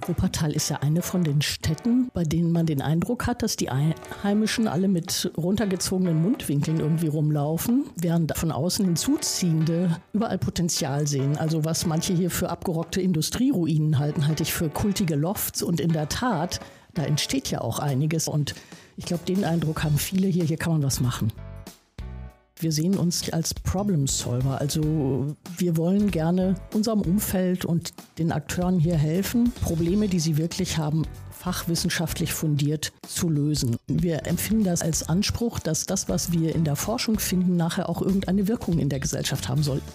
Wuppertal ist ja eine von den Städten, bei denen man den Eindruck hat, dass die Einheimischen alle mit runtergezogenen Mundwinkeln irgendwie rumlaufen, während von außen Hinzuziehende überall Potenzial sehen. Also was manche hier für abgerockte Industrieruinen halten, halte ich für kultige Lofts. Und in der Tat, da entsteht ja auch einiges. Und ich glaube, den Eindruck haben viele hier kann man was machen. Wir sehen uns als Problem Solver, also wir wollen gerne unserem Umfeld und den Akteuren hier helfen, Probleme, die sie wirklich haben, fachwissenschaftlich fundiert zu lösen. Wir empfinden das als Anspruch, dass das, was wir in der Forschung finden, nachher auch irgendeine Wirkung in der Gesellschaft haben soll.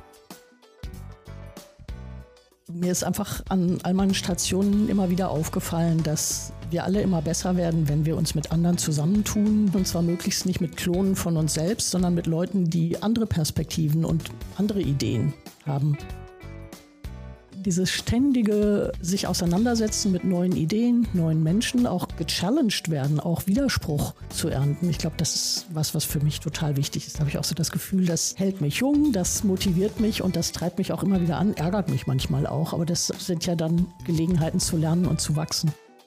Mir ist einfach an all meinen Stationen immer wieder aufgefallen, dass wir alle immer besser werden, wenn wir uns mit anderen zusammentun. Und zwar möglichst nicht mit Klonen von uns selbst, sondern mit Leuten, die andere Perspektiven und andere Ideen haben. Dieses ständige sich auseinandersetzen mit neuen Ideen, neuen Menschen, auch gechallenged werden, auch Widerspruch zu ernten. Ich glaube, das ist was für mich total wichtig ist. Da habe ich auch so das Gefühl, das hält mich jung, das motiviert mich und das treibt mich auch immer wieder an, ärgert mich manchmal auch. Aber das sind ja dann Gelegenheiten zu lernen und zu wachsen.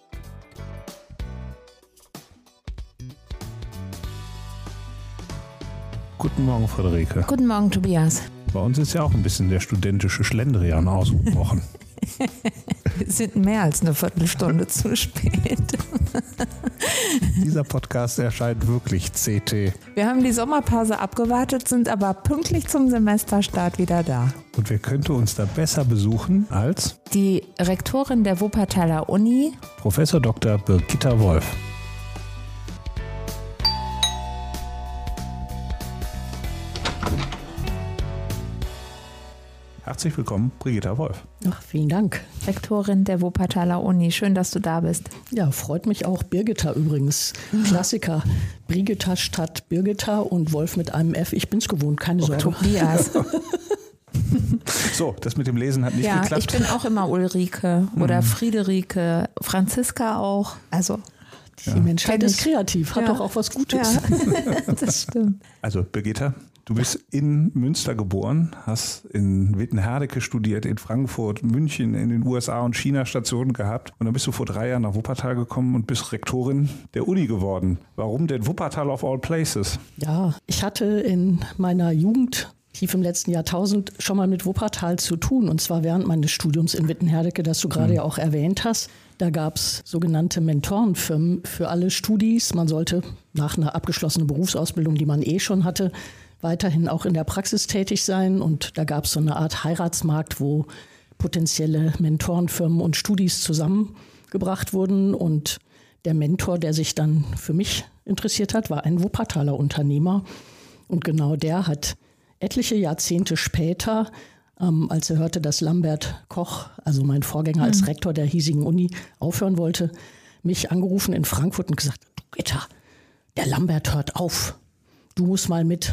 Guten Morgen, Friederike. Guten Morgen, Tobias. Bei uns ist ja auch ein bisschen der studentische Schlendrian ausgebrochen. Wir sind mehr als eine Viertelstunde zu spät. Dieser Podcast erscheint wirklich CT. Wir haben die Sommerpause abgewartet, sind aber pünktlich zum Semesterstart wieder da. Und wer könnte uns da besser besuchen als die Rektorin der Wuppertaler Uni, Professor Dr. Birgitta Wolf. Herzlich willkommen, Birgitta Wolf. Ach, vielen Dank. Rektorin der Wuppertaler Uni. Schön, dass du da bist. Ja, freut mich auch. Birgitta übrigens. Klassiker. Brigitta statt Birgitta und Wolf mit einem F. Ich bin's gewohnt, keine Sorge. Tobias. So, das mit dem Lesen hat nicht geklappt. Ja, ich bin auch immer Ulrike oder Friederike, Franziska auch. Also die Menschheit ist kreativ, hat doch auch was Gutes. Ja, das stimmt. Also Birgitta, du bist in Münster geboren, hast in Wittenherdecke studiert, in Frankfurt, München, in den USA und China Stationen gehabt. Und dann bist du vor 3 Jahren nach Wuppertal gekommen und bist Rektorin der Uni geworden. Warum denn Wuppertal of all places? Ja, ich hatte in meiner Jugend, tief im letzten Jahrtausend, schon mal mit Wuppertal zu tun. Und zwar während meines Studiums in Wittenherdecke, das du gerade ja auch erwähnt hast. Da gab es sogenannte Mentorenfirmen für alle Studis. Man sollte nach einer abgeschlossenen Berufsausbildung, die man schon hatte, weiterhin auch in der Praxis tätig sein. Und da gab es so eine Art Heiratsmarkt, wo potenzielle Mentorenfirmen und Studis zusammengebracht wurden. Und der Mentor, der sich dann für mich interessiert hat, war ein Wuppertaler Unternehmer. Und genau der hat etliche Jahrzehnte später, als er hörte, dass Lambert Koch, also mein Vorgänger als Rektor der hiesigen Uni, aufhören wollte, mich angerufen in Frankfurt und gesagt, du Gitta, der Lambert hört auf. Du musst mal mit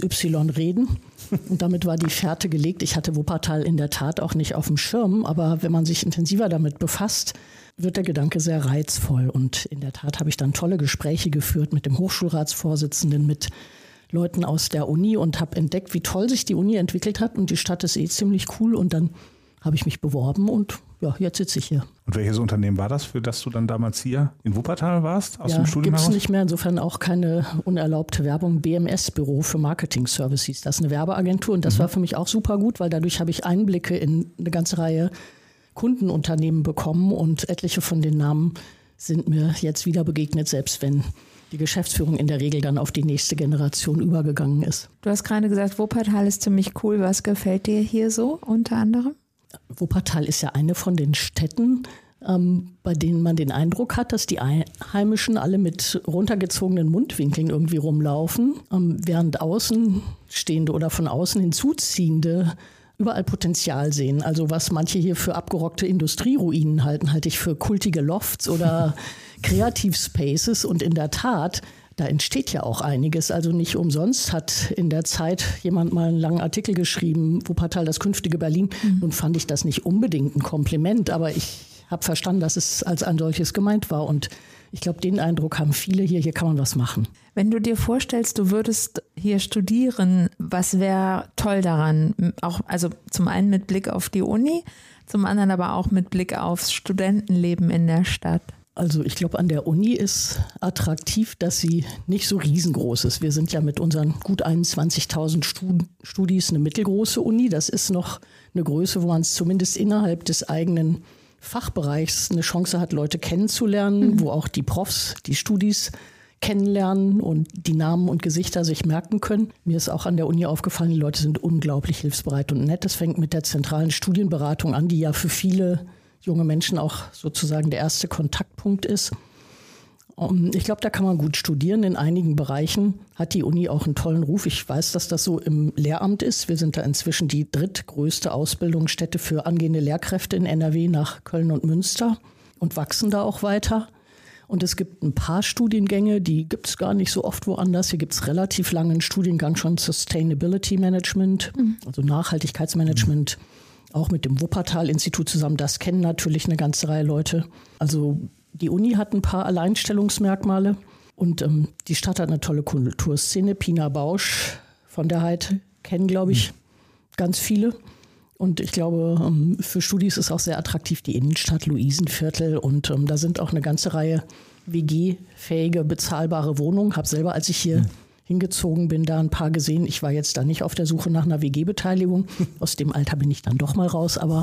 XY reden. Und damit war die Fährte gelegt. Ich hatte Wuppertal in der Tat auch nicht auf dem Schirm. Aber wenn man sich intensiver damit befasst, wird der Gedanke sehr reizvoll. Und in der Tat habe ich dann tolle Gespräche geführt mit dem Hochschulratsvorsitzenden, mit Leuten aus der Uni und habe entdeckt, wie toll sich die Uni entwickelt hat. Und die Stadt ist ziemlich cool. Und dann habe ich mich beworben und ja, jetzt sitze ich hier. Und welches Unternehmen war das, für das du dann damals hier in Wuppertal warst? Aus dem Studium gibt's heraus? Nicht mehr, insofern auch keine unerlaubte Werbung. BMS, Büro für Marketing Services, das ist eine Werbeagentur und das war für mich auch super gut, weil dadurch habe ich Einblicke in eine ganze Reihe Kundenunternehmen bekommen und etliche von den Namen sind mir jetzt wieder begegnet, selbst wenn die Geschäftsführung in der Regel dann auf die nächste Generation übergegangen ist. Du hast gerade gesagt, Wuppertal ist ziemlich cool. Was gefällt dir hier so unter anderem? Wuppertal ist ja eine von den Städten, bei denen man den Eindruck hat, dass die Einheimischen alle mit runtergezogenen Mundwinkeln irgendwie rumlaufen, während Außenstehende oder von außen Hinzuziehende überall Potenzial sehen. Also was manche hier für abgerockte Industrieruinen halten, halte ich für kultige Lofts oder Kreativspaces. Und in der Tat, da entsteht ja auch einiges. Also nicht umsonst hat in der Zeit jemand mal einen langen Artikel geschrieben, Wuppertal, das künftige Berlin. Nun fand ich das nicht unbedingt ein Kompliment, aber ich habe verstanden, dass es als ein solches gemeint war. Und ich glaube, den Eindruck haben viele hier kann man was machen. Wenn du dir vorstellst, du würdest hier studieren, Was wäre toll daran? Auch, also zum einen mit Blick auf die Uni, zum anderen aber auch mit Blick aufs Studentenleben in der Stadt. Also ich glaube, an der Uni ist attraktiv, dass sie nicht so riesengroß ist. Wir sind ja mit unseren gut 21.000 Studis eine mittelgroße Uni. Das ist noch eine Größe, wo man es zumindest innerhalb des eigenen Fachbereichs eine Chance hat, Leute kennenzulernen, wo auch die Profs, die Studis kennenlernen und die Namen und Gesichter sich merken können. Mir ist auch an der Uni aufgefallen, die Leute sind unglaublich hilfsbereit und nett. Das fängt mit der zentralen Studienberatung an, die ja für viele junge Menschen auch sozusagen der erste Kontaktpunkt ist. Ich glaube, da kann man gut studieren. In einigen Bereichen hat die Uni auch einen tollen Ruf. Ich weiß, dass das so im Lehramt ist. Wir sind da inzwischen die drittgrößte Ausbildungsstätte für angehende Lehrkräfte in NRW nach Köln und Münster und wachsen da auch weiter. Und es gibt ein paar Studiengänge, die gibt es gar nicht so oft woanders. Hier gibt es relativ lange einen Studiengang schon Sustainability Management, also Nachhaltigkeitsmanagement, auch mit dem Wuppertal-Institut zusammen. Das kennen natürlich eine ganze Reihe Leute. Also die Uni hat ein paar Alleinstellungsmerkmale und die Stadt hat eine tolle Kulturszene. Pina Bausch von der Heid kennen, glaube ich, ganz viele. Und ich glaube, für Studis ist auch sehr attraktiv die Innenstadt, Luisenviertel. Und da sind auch eine ganze Reihe WG-fähige, bezahlbare Wohnungen. Habe selber, als ich hier hingezogen bin, da ein paar gesehen. Ich war jetzt da nicht auf der Suche nach einer WG-Beteiligung. Aus dem Alter bin ich dann doch mal raus. Aber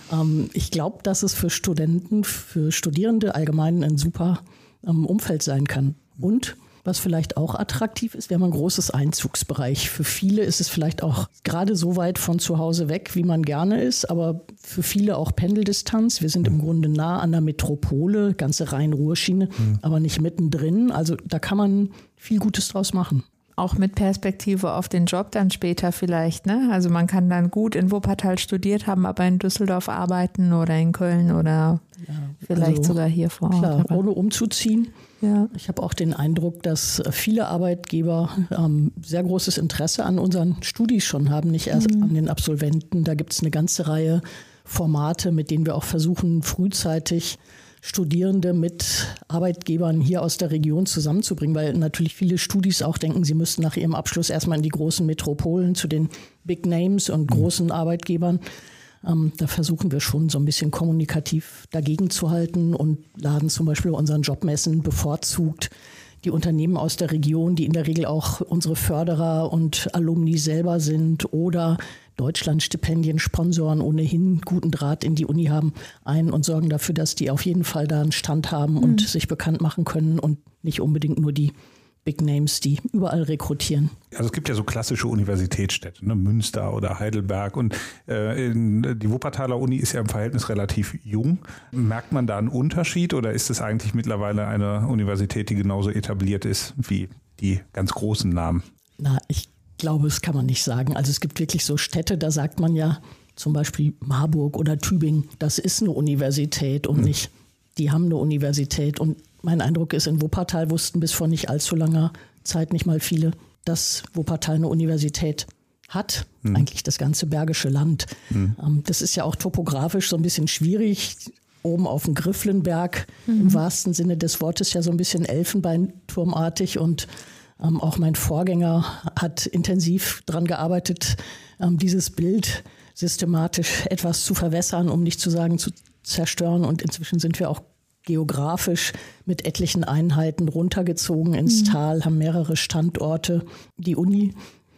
ich glaube, dass es für Studenten, für Studierende allgemein ein super Umfeld sein kann. Und was vielleicht auch attraktiv ist, wir haben ein großes Einzugsbereich. Für viele ist es vielleicht auch gerade so weit von zu Hause weg, wie man gerne ist, aber für viele auch Pendeldistanz. Wir sind im Grunde nah an der Metropole, ganze Rhein-Ruhr-Schiene, aber nicht mittendrin. Also da kann man viel Gutes draus machen. Auch mit Perspektive auf den Job dann später vielleicht, ne? Also man kann dann gut in Wuppertal studiert haben, aber in Düsseldorf arbeiten oder in Köln oder vielleicht also sogar hier vor Ort. Klar, ohne umzuziehen. Ja. Ich habe auch den Eindruck, dass viele Arbeitgeber sehr großes Interesse an unseren Studis schon haben, nicht erst an den Absolventen. Da gibt es eine ganze Reihe Formate, mit denen wir auch versuchen, frühzeitig Studierende mit Arbeitgebern hier aus der Region zusammenzubringen, weil natürlich viele Studis auch denken, sie müssten nach ihrem Abschluss erstmal in die großen Metropolen zu den Big Names und großen Arbeitgebern. Da versuchen wir schon so ein bisschen kommunikativ dagegen zu halten und laden zum Beispiel bei unseren Jobmessen bevorzugt die Unternehmen aus der Region, die in der Regel auch unsere Förderer und Alumni selber sind oder Deutschlandstipendien, Sponsoren ohnehin guten Draht in die Uni haben, ein und sorgen dafür, dass die auf jeden Fall da einen Stand haben und sich bekannt machen können und nicht unbedingt nur die Big Names, die überall rekrutieren. Also es gibt ja so klassische Universitätsstädte, ne? Münster oder Heidelberg und die Wuppertaler Uni ist ja im Verhältnis relativ jung. Merkt man da einen Unterschied oder ist es eigentlich mittlerweile eine Universität, die genauso etabliert ist wie die ganz großen Namen? Na, ich glaube, das kann man nicht sagen. Also es gibt wirklich so Städte, da sagt man ja zum Beispiel Marburg oder Tübingen, das ist eine Universität und nicht, die haben eine Universität. Und mein Eindruck ist, in Wuppertal wussten bis vor nicht allzu langer Zeit nicht mal viele, dass Wuppertal eine Universität hat. Eigentlich das ganze Bergische Land. Das ist ja auch topografisch so ein bisschen schwierig. Oben auf dem Grifflenberg, im wahrsten Sinne des Wortes ja so ein bisschen elfenbeinturmartig. Und auch mein Vorgänger hat intensiv daran gearbeitet, dieses Bild systematisch etwas zu verwässern, um nicht zu sagen zu zerstören. Und inzwischen sind wir auch geografisch mit etlichen Einheiten runtergezogen ins Tal, haben mehrere Standorte. Die Uni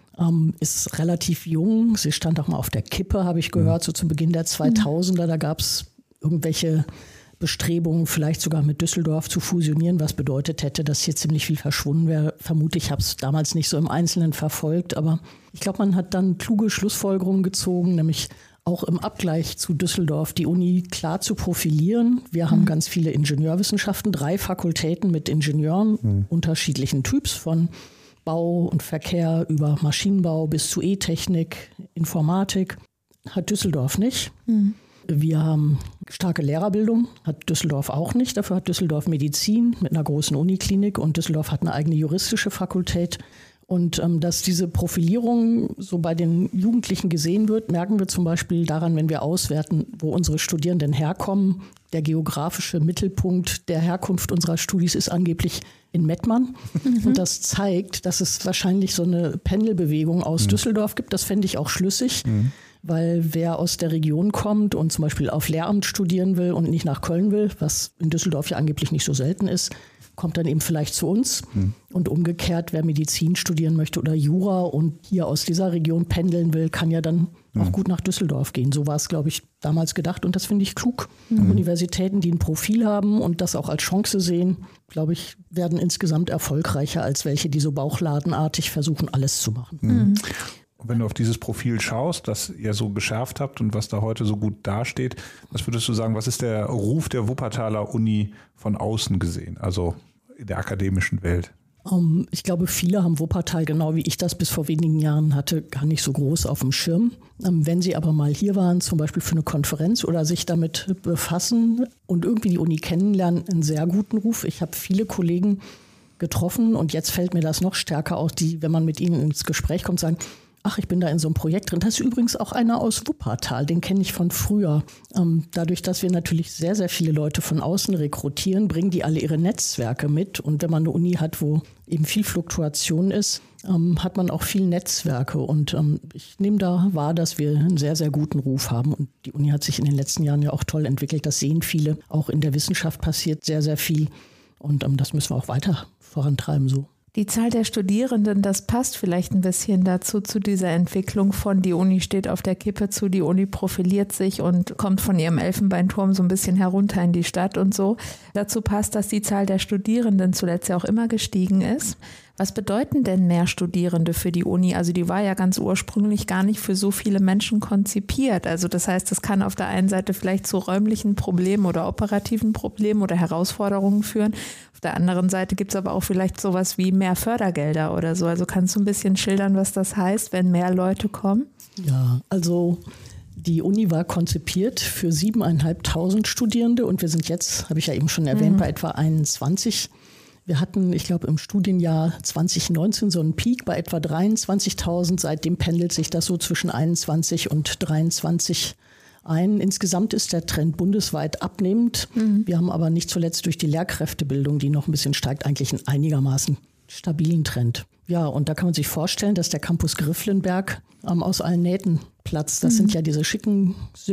ist relativ jung. Sie stand auch mal auf der Kippe, habe ich gehört, so zu Beginn der 2000er. Da gab es irgendwelche Bestrebungen, vielleicht sogar mit Düsseldorf zu fusionieren, was bedeutet hätte, dass hier ziemlich viel verschwunden wäre. Vermutlich, ich habe es damals nicht so im Einzelnen verfolgt, aber ich glaube, man hat dann kluge Schlussfolgerungen gezogen, nämlich auch im Abgleich zu Düsseldorf die Uni klar zu profilieren. Wir haben ganz viele Ingenieurwissenschaften, 3 Fakultäten mit Ingenieuren unterschiedlichen Typs, von Bau und Verkehr über Maschinenbau bis zu E-Technik, Informatik. Hat Düsseldorf nicht. Wir haben starke Lehrerbildung, hat Düsseldorf auch nicht. Dafür hat Düsseldorf Medizin mit einer großen Uniklinik und Düsseldorf hat eine eigene juristische Fakultät. Und dass diese Profilierung so bei den Jugendlichen gesehen wird, merken wir zum Beispiel daran, wenn wir auswerten, wo unsere Studierenden herkommen. der geografische Mittelpunkt der Herkunft unserer Studis ist angeblich in Mettmann. Und das zeigt, dass es wahrscheinlich so eine Pendelbewegung aus Düsseldorf gibt. Das fände ich auch schlüssig, weil wer aus der Region kommt und zum Beispiel auf Lehramt studieren will und nicht nach Köln will, was in Düsseldorf ja angeblich nicht so selten ist, kommt dann eben vielleicht zu uns. Und umgekehrt, wer Medizin studieren möchte oder Jura und hier aus dieser Region pendeln will, kann ja dann auch gut nach Düsseldorf gehen. So war es, glaube ich, damals gedacht und das finde ich klug. Universitäten, die ein Profil haben und das auch als Chance sehen, glaube ich, werden insgesamt erfolgreicher als welche, die so bauchladenartig versuchen, alles zu machen. Und wenn du auf dieses Profil schaust, das ihr so geschärft habt und was da heute so gut dasteht, was würdest du sagen, was ist der Ruf der Wuppertaler Uni von außen gesehen, also in der akademischen Welt? Ich glaube, viele haben Wuppertal, genau wie ich das bis vor wenigen Jahren hatte, gar nicht so groß auf dem Schirm. Wenn sie aber mal hier waren, zum Beispiel für eine Konferenz oder sich damit befassen und irgendwie die Uni kennenlernen, einen sehr guten Ruf. Ich habe viele Kollegen getroffen und jetzt fällt mir das noch stärker auf, die, wenn man mit ihnen ins Gespräch kommt, sagen, ach, ich bin da in so einem Projekt drin. Das ist übrigens auch einer aus Wuppertal, den kenne ich von früher. Dadurch, dass wir natürlich sehr, sehr viele Leute von außen rekrutieren, bringen die alle ihre Netzwerke mit. Und wenn man eine Uni hat, wo eben viel Fluktuation ist, hat man auch viel Netzwerke. Und ich nehme da wahr, dass wir einen sehr, sehr guten Ruf haben. Und die Uni hat sich in den letzten Jahren ja auch toll entwickelt. Das sehen viele. Auch in der Wissenschaft passiert sehr, sehr viel. Und das müssen wir auch weiter vorantreiben so. Die Zahl der Studierenden, das passt vielleicht ein bisschen dazu, zu dieser Entwicklung von die Uni steht auf der Kippe zu, die Uni profiliert sich und kommt von ihrem Elfenbeinturm so ein bisschen herunter in die Stadt und so. Dazu passt, dass die Zahl der Studierenden zuletzt ja auch immer gestiegen ist. Was bedeuten denn mehr Studierende für die Uni? Also die war ja ganz ursprünglich gar nicht für so viele Menschen konzipiert. Also das heißt, das kann auf der einen Seite vielleicht zu räumlichen Problemen oder operativen Problemen oder Herausforderungen führen. Auf der anderen Seite gibt es aber auch vielleicht sowas wie mehr Fördergelder oder so. Also kannst du ein bisschen schildern, was das heißt, wenn mehr Leute kommen? Ja, also die Uni war konzipiert für 7.500 Studierende und wir sind jetzt, habe ich ja eben schon erwähnt, bei etwa 21. Wir hatten, ich glaube, im Studienjahr 2019 so einen Peak bei etwa 23.000. Seitdem pendelt sich das so zwischen 21 und 23 ein. Insgesamt ist der Trend bundesweit abnehmend. Wir haben aber nicht zuletzt durch die Lehrkräftebildung, die noch ein bisschen steigt, eigentlich einen einigermaßen stabilen Trend. Ja, und da kann man sich vorstellen, dass der Campus Grifflenberg aus allen Nähten platzt. Das sind ja diese schicken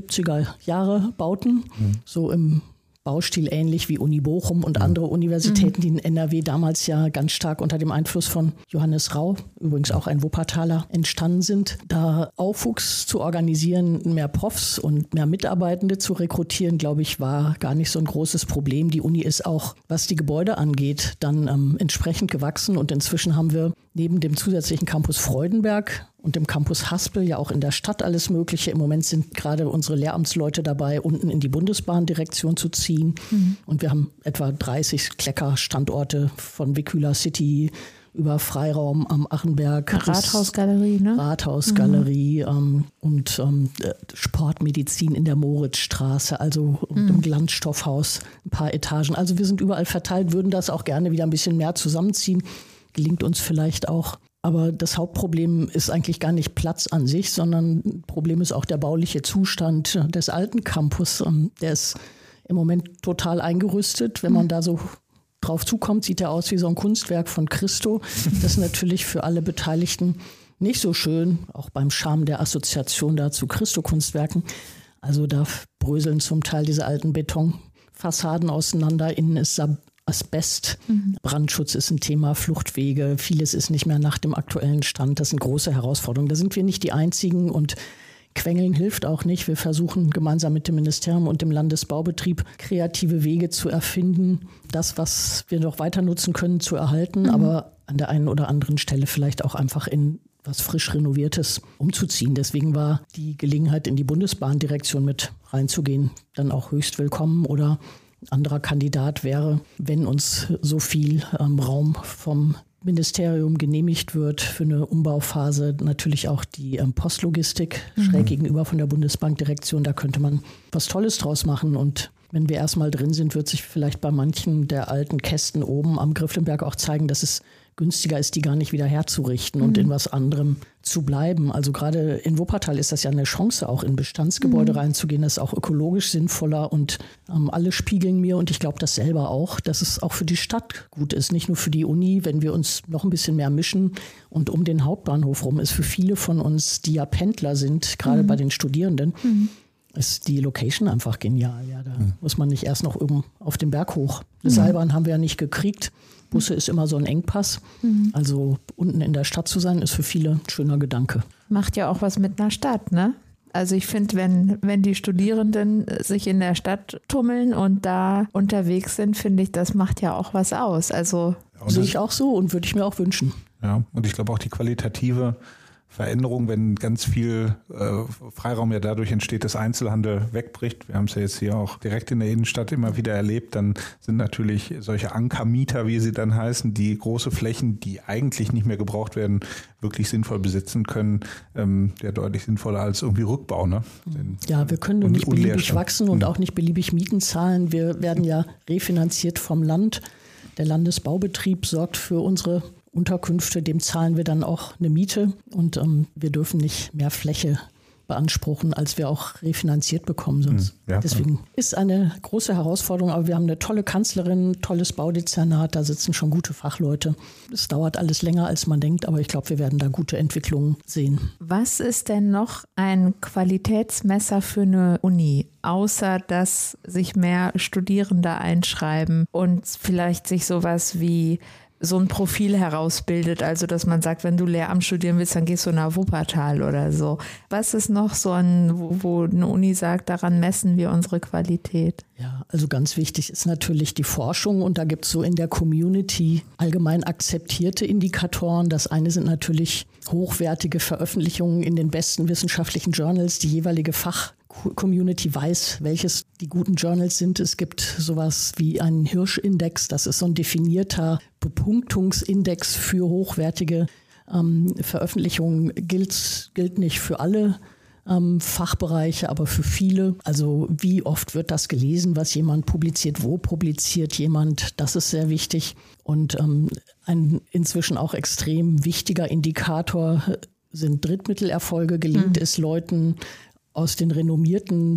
70er-Jahre-Bauten, so im Baustil ähnlich wie Uni Bochum und andere Universitäten, die in NRW damals ja ganz stark unter dem Einfluss von Johannes Rau, übrigens auch ein Wuppertaler, entstanden sind. Da Aufwuchs zu organisieren, mehr Profs und mehr Mitarbeitende zu rekrutieren, glaube ich, war gar nicht so ein großes Problem. Die Uni ist auch, was die Gebäude angeht, dann entsprechend gewachsen und inzwischen haben wir neben dem zusätzlichen Campus Freudenberg und dem Campus Haspel ja auch in der Stadt alles Mögliche. Im Moment sind gerade unsere Lehramtsleute dabei, unten in die Bundesbahndirektion zu ziehen. Und wir haben etwa 30 Klecker-Standorte von Vicula City über Freiraum am Achenberg. Rathausgalerie, ne? Rathausgalerie und Sportmedizin in der Moritzstraße, also im Glanzstoffhaus, ein paar Etagen. Also wir sind überall verteilt, würden das auch gerne wieder ein bisschen mehr zusammenziehen. Gelingt uns vielleicht auch. Aber das Hauptproblem ist eigentlich gar nicht Platz an sich, sondern Problem ist auch der bauliche Zustand des alten Campus. Der ist im Moment total eingerüstet. Wenn man da so drauf zukommt, sieht er aus wie so ein Kunstwerk von Christo. Das ist natürlich für alle Beteiligten nicht so schön, auch beim Charme der Assoziation da zu Christo-Kunstwerken. Also da bröseln zum Teil diese alten Betonfassaden auseinander. Innen ist Asbest, Brandschutz ist ein Thema, Fluchtwege, vieles ist nicht mehr nach dem aktuellen Stand. Das sind große Herausforderungen. Da sind wir nicht die Einzigen und Quengeln hilft auch nicht. Wir versuchen gemeinsam mit dem Ministerium und dem Landesbaubetrieb kreative Wege zu erfinden, das, was wir noch weiter nutzen können, zu erhalten, aber an der einen oder anderen Stelle vielleicht auch einfach in was frisch Renoviertes umzuziehen. Deswegen war die Gelegenheit, in die Bundesbahndirektion mit reinzugehen, dann auch höchst willkommen. Oder anderer Kandidat wäre, wenn uns so viel Raum vom Ministerium genehmigt wird für eine Umbauphase, natürlich auch die Postlogistik schräg gegenüber von der Bundesbankdirektion. Da könnte man was Tolles draus machen. Und wenn wir erstmal drin sind, wird sich vielleicht bei manchen der alten Kästen oben am Grifflenberg auch zeigen, dass es günstiger ist, die gar nicht wieder herzurichten und in was anderem zu bleiben. Also gerade in Wuppertal ist das ja eine Chance, auch in Bestandsgebäude reinzugehen. Das ist auch ökologisch sinnvoller und alle spiegeln mir und ich glaube das selber auch, dass es auch für die Stadt gut ist, nicht nur für die Uni, wenn wir uns noch ein bisschen mehr mischen. Und um den Hauptbahnhof rum ist für viele von uns, die ja Pendler sind, gerade bei den Studierenden, ist die Location einfach genial. Ja, da muss man nicht erst noch oben auf den Berg hoch. Eine Seilbahn haben wir ja nicht gekriegt. Busse ist immer so ein Engpass. Also unten in der Stadt zu sein, ist für viele ein schöner Gedanke. Macht ja auch was mit einer Stadt, ne? Also ich finde, wenn die Studierenden sich in der Stadt tummeln und da unterwegs sind, finde ich, das macht ja auch was aus. Also sehe ich auch so und würde ich mir auch wünschen. Ja, und ich glaube auch die qualitative Veränderung, wenn ganz viel Freiraum ja dadurch entsteht, dass Einzelhandel wegbricht. Wir haben es ja jetzt hier auch direkt in der Innenstadt immer wieder erlebt. Dann sind natürlich solche Ankermieter, wie sie dann heißen, die große Flächen, die eigentlich nicht mehr gebraucht werden, wirklich sinnvoll besitzen können. Ja, deutlich sinnvoller als irgendwie Rückbau. Ne? Ja, wir können nicht beliebig wachsen und auch nicht beliebig Mieten zahlen. Wir werden ja refinanziert vom Land. Der Landesbaubetrieb sorgt für unsere Unterkünfte, dem zahlen wir dann auch eine Miete und wir dürfen nicht mehr Fläche beanspruchen, als wir auch refinanziert bekommen sonst. Ja. Deswegen ist eine große Herausforderung, aber wir haben eine tolle Kanzlerin, tolles Baudezernat, da sitzen schon gute Fachleute. Es dauert alles länger, als man denkt, aber ich glaube, wir werden da gute Entwicklungen sehen. Was ist denn noch ein Qualitätsmesser für eine Uni, außer dass sich mehr Studierende einschreiben und vielleicht sich sowas wie so ein Profil herausbildet, also dass man sagt, wenn du Lehramt studieren willst, dann gehst du nach Wuppertal oder so. Was ist noch so wo eine Uni sagt, daran messen wir unsere Qualität? Ja, also ganz wichtig ist natürlich die Forschung und da gibt es so in der Community allgemein akzeptierte Indikatoren. Das eine sind natürlich hochwertige Veröffentlichungen in den besten wissenschaftlichen Journals, die jeweilige Fachcommunity weiß, welches die guten Journals sind. Es gibt sowas wie einen Hirsch-Index, das ist so ein definierter Bepunktungsindex für hochwertige Veröffentlichungen, gilt nicht für alle Fachbereiche, aber für viele. Also wie oft wird das gelesen, was jemand publiziert, wo publiziert jemand, das ist sehr wichtig. Und ein inzwischen auch extrem wichtiger Indikator sind Drittmittelerfolge. Gelingt es Leuten aus den renommierten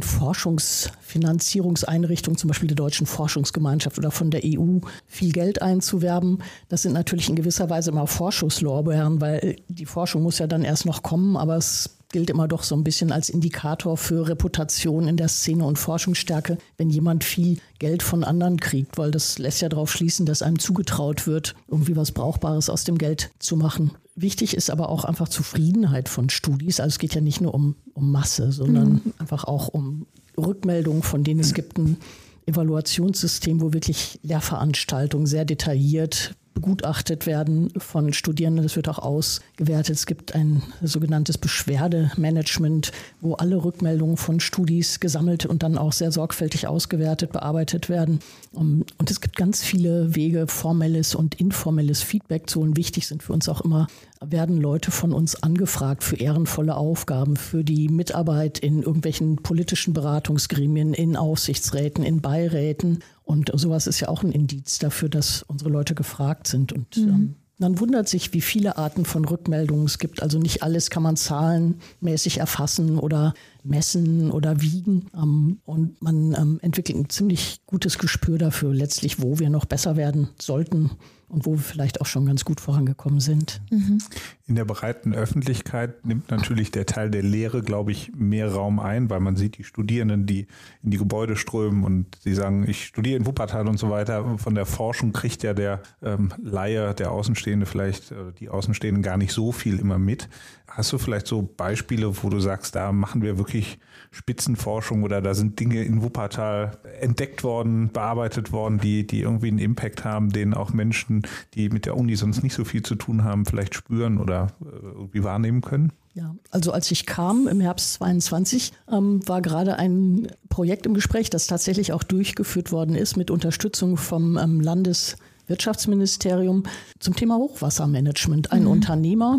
Forschungsfinanzierungseinrichtungen, zum Beispiel der Deutschen Forschungsgemeinschaft oder von der EU, viel Geld einzuwerben. Das sind natürlich in gewisser Weise immer Vorschusslorbeeren, weil die Forschung muss ja dann erst noch kommen, aber es gilt immer doch so ein bisschen als Indikator für Reputation in der Szene und Forschungsstärke, wenn jemand viel Geld von anderen kriegt, weil das lässt ja darauf schließen, dass einem zugetraut wird, irgendwie was Brauchbares aus dem Geld zu machen. Wichtig ist aber auch einfach Zufriedenheit von Studis. Also es geht ja nicht nur um Masse, sondern einfach auch um Rückmeldungen, von denen es gibt ein Evaluationssystem, wo wirklich Lehrveranstaltungen sehr detailliert begutachtet werden von Studierenden. Das wird auch ausgewertet. Es gibt ein sogenanntes Beschwerdemanagement, wo alle Rückmeldungen von Studis gesammelt und dann auch sehr sorgfältig ausgewertet, bearbeitet werden. Und es gibt ganz viele Wege, formelles und informelles Feedback zu holen. Wichtig sind für uns auch immer, werden Leute von uns angefragt für ehrenvolle Aufgaben, für die Mitarbeit in irgendwelchen politischen Beratungsgremien, in Aufsichtsräten, in Beiräten. Und sowas ist ja auch ein Indiz dafür, dass unsere Leute gefragt sind. Und man wundert sich, wie viele Arten von Rückmeldungen es gibt. Also nicht alles kann man zahlenmäßig erfassen oder messen oder wiegen. Und man entwickelt ein ziemlich gutes Gespür dafür, letztlich, wo wir noch besser werden sollten und wo wir vielleicht auch schon ganz gut vorangekommen sind. In der breiten Öffentlichkeit nimmt natürlich der Teil der Lehre, glaube ich, mehr Raum ein, weil man sieht die Studierenden, die in die Gebäude strömen und sie sagen, ich studiere in Wuppertal und so weiter. Von der Forschung kriegt ja der Laie, der Außenstehende vielleicht, die Außenstehenden gar nicht so viel immer mit. Hast du vielleicht so Beispiele, wo du sagst, da machen wir wirklich Spitzenforschung oder da sind Dinge in Wuppertal entdeckt worden, bearbeitet worden, die irgendwie einen Impact haben, den auch Menschen, die mit der Uni sonst nicht so viel zu tun haben, vielleicht spüren oder irgendwie wahrnehmen können? Ja, also als ich kam im Herbst 22, war gerade ein Projekt im Gespräch, das tatsächlich auch durchgeführt worden ist mit Unterstützung vom Landeswirtschaftsministerium zum Thema Hochwassermanagement. Ein Unternehmer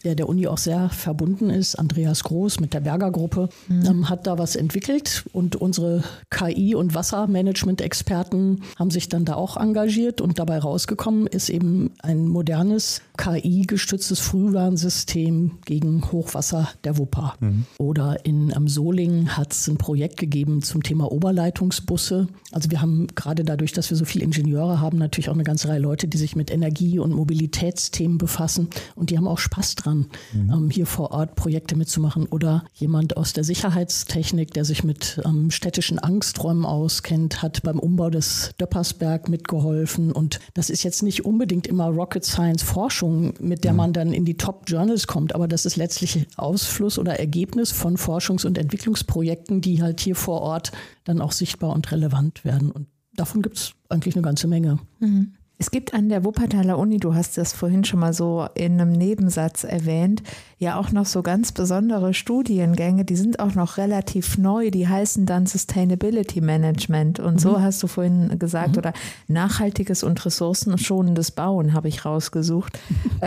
der Uni auch sehr verbunden ist, Andreas Groß mit der Berger-Gruppe, hat da was entwickelt und unsere KI- und Wassermanagement-Experten haben sich dann da auch engagiert und dabei rausgekommen ist eben ein modernes KI-gestütztes Frühwarnsystem gegen Hochwasser der Wupper. Oder in Solingen hat es ein Projekt gegeben zum Thema Oberleitungsbusse. Also wir haben gerade dadurch, dass wir so viele Ingenieure haben, natürlich auch eine ganze Reihe Leute, die sich mit Energie- und Mobilitätsthemen befassen und die haben auch Spaß dran, hier vor Ort Projekte mitzumachen. Oder jemand aus der Sicherheitstechnik, der sich mit städtischen Angsträumen auskennt, hat beim Umbau des Döppersberg mitgeholfen. Und das ist jetzt nicht unbedingt immer Rocket Science Forschung, mit der man dann in die Top Journals kommt, aber das ist letztlich Ausfluss oder Ergebnis von Forschungs- und Entwicklungsprojekten, die halt hier vor Ort dann auch sichtbar und relevant werden. Und davon gibt es eigentlich eine ganze Menge. Es gibt an der Wuppertaler Uni, du hast das vorhin schon mal so in einem Nebensatz erwähnt, ja auch noch so ganz besondere Studiengänge, die sind auch noch relativ neu, die heißen dann Sustainability Management und so hast du vorhin gesagt, oder nachhaltiges und ressourcenschonendes Bauen habe ich rausgesucht.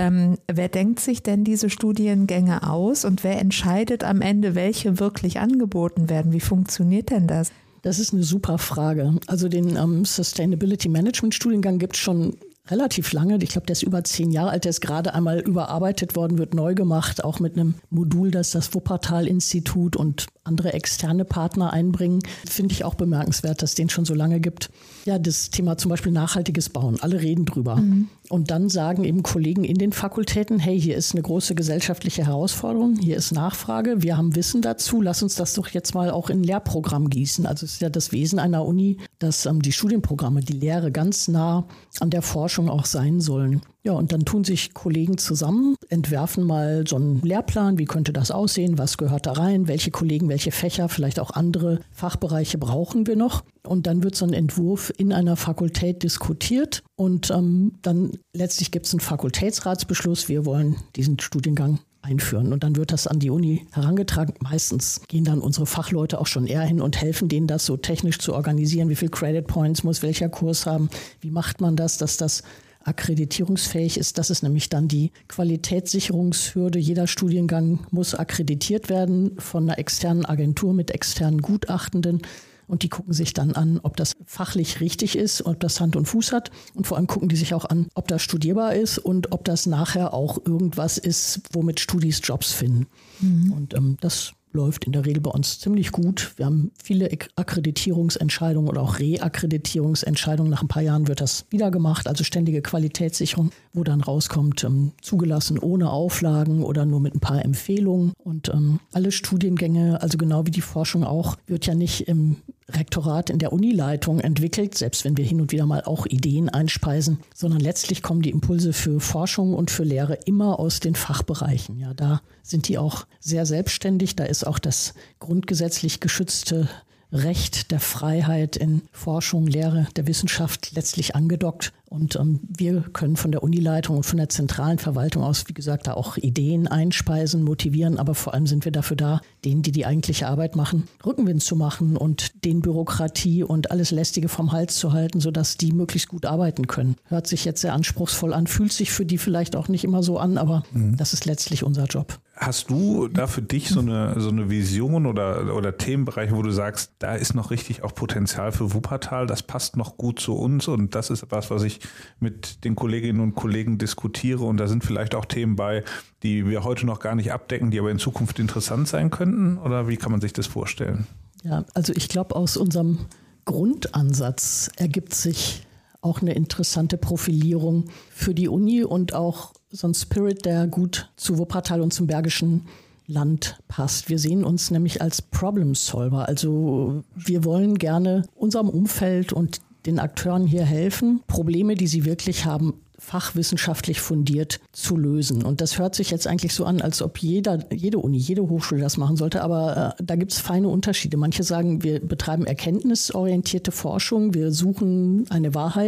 Wer denkt sich denn diese Studiengänge aus und wer entscheidet am Ende, welche wirklich angeboten werden? Wie funktioniert denn das? Das ist eine super Frage. Also den Sustainability Management Studiengang gibt es schon relativ lange. Ich glaube, der ist über 10 Jahre alt. Der ist gerade einmal überarbeitet worden, wird neu gemacht, auch mit einem Modul, das das Wuppertal-Institut und andere externe Partner einbringen. Finde ich auch bemerkenswert, dass es den schon so lange gibt. Ja, das Thema zum Beispiel nachhaltiges Bauen. Alle reden drüber. Und dann sagen eben Kollegen in den Fakultäten, hey, hier ist eine große gesellschaftliche Herausforderung, hier ist Nachfrage, wir haben Wissen dazu, lass uns das doch jetzt mal auch in ein Lehrprogramm gießen. Also es ist ja das Wesen einer Uni, dass die Studienprogramme, die Lehre ganz nah an der Forschung auch sein sollen. Ja, und dann tun sich Kollegen zusammen, entwerfen mal so einen Lehrplan, wie könnte das aussehen, was gehört da rein, welche Kollegen, welche Fächer, vielleicht auch andere Fachbereiche brauchen wir noch. Und dann wird so ein Entwurf in einer Fakultät diskutiert und dann letztlich gibt es einen Fakultätsratsbeschluss, wir wollen diesen Studiengang einführen. Und dann wird das an die Uni herangetragen. Meistens gehen dann unsere Fachleute auch schon eher hin und helfen denen, das so technisch zu organisieren. Wie viel Credit Points muss welcher Kurs haben? Wie macht man das, dass das akkreditierungsfähig ist? Das ist nämlich dann die Qualitätssicherungshürde. Jeder Studiengang muss akkreditiert werden von einer externen Agentur mit externen Gutachtenden. Und die gucken sich dann an, ob das fachlich richtig ist, ob das Hand und Fuß hat. Und vor allem gucken die sich auch an, ob das studierbar ist und ob das nachher auch irgendwas ist, womit Studis Jobs finden. Und das läuft in der Regel bei uns ziemlich gut. Wir haben viele Akkreditierungsentscheidungen oder auch Reakkreditierungsentscheidungen. Nach ein paar Jahren wird das wieder gemacht, also ständige Qualitätssicherung, wo dann rauskommt, zugelassen ohne Auflagen oder nur mit ein paar Empfehlungen. Und alle Studiengänge, also genau wie die Forschung auch, wird ja nicht im Rektorat in der Unileitung entwickelt, selbst wenn wir hin und wieder mal auch Ideen einspeisen, sondern letztlich kommen die Impulse für Forschung und für Lehre immer aus den Fachbereichen. Ja, da sind die auch sehr selbstständig. Da ist auch das grundgesetzlich geschützte Recht der Freiheit in Forschung, Lehre, der Wissenschaft letztlich angedockt. Und wir können von der Unileitung und von der zentralen Verwaltung aus, wie gesagt, da auch Ideen einspeisen, motivieren. Aber vor allem sind wir dafür da, denen, die die eigentliche Arbeit machen, Rückenwind zu machen und den Bürokratie und alles Lästige vom Hals zu halten, sodass die möglichst gut arbeiten können. Hört sich jetzt sehr anspruchsvoll an, fühlt sich für die vielleicht auch nicht immer so an, aber das ist letztlich unser Job. Hast du da für dich so eine Vision oder Themenbereiche, wo du sagst, da ist noch richtig auch Potenzial für Wuppertal, das passt noch gut zu uns und das ist etwas, was ich mit den Kolleginnen und Kollegen diskutiere und da sind vielleicht auch Themen bei, die wir heute noch gar nicht abdecken, die aber in Zukunft interessant sein könnten? Oder wie kann man sich das vorstellen? Ja, also ich glaube, aus unserem Grundansatz ergibt sich auch eine interessante Profilierung für die Uni und auch so ein Spirit, der gut zu Wuppertal und zum Bergischen Land passt. Wir sehen uns nämlich als Problem Solver. Also wir wollen gerne unserem Umfeld und den Akteuren hier helfen, Probleme, die sie wirklich haben, fachwissenschaftlich fundiert zu lösen. Und das hört sich jetzt eigentlich so an, als ob jede Uni, jede Hochschule das machen sollte. Aber da gibt es feine Unterschiede. Manche sagen, wir betreiben erkenntnisorientierte Forschung. Wir suchen eine Wahrheit,